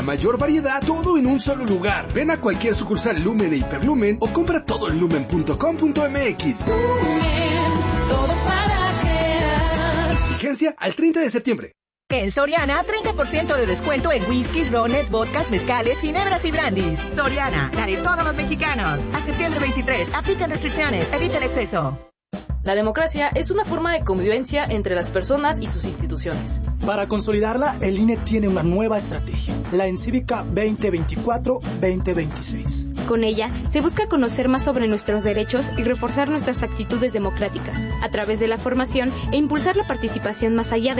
Mayor variedad, todo en un solo lugar. Ven a cualquier sucursal Lumen e Hiperlumen o compra todo en lumen.com.mx. Lumen, todo para crear. Vigencia al 30 de septiembre. En Soriana, 30% de descuento en whiskies, rones, vodkas, mezcales, ginebras y brandis. Soriana, la de todos los mexicanos. A septiembre 23, aplican restricciones, evita el exceso. La democracia es una forma de convivencia entre las personas y sus instituciones. Para consolidarla, el INE tiene una nueva estrategia, la Encívica 2024-2026. Con ella, se busca conocer más sobre nuestros derechos y reforzar nuestras actitudes democráticas, a través de la formación e impulsar la participación más allá de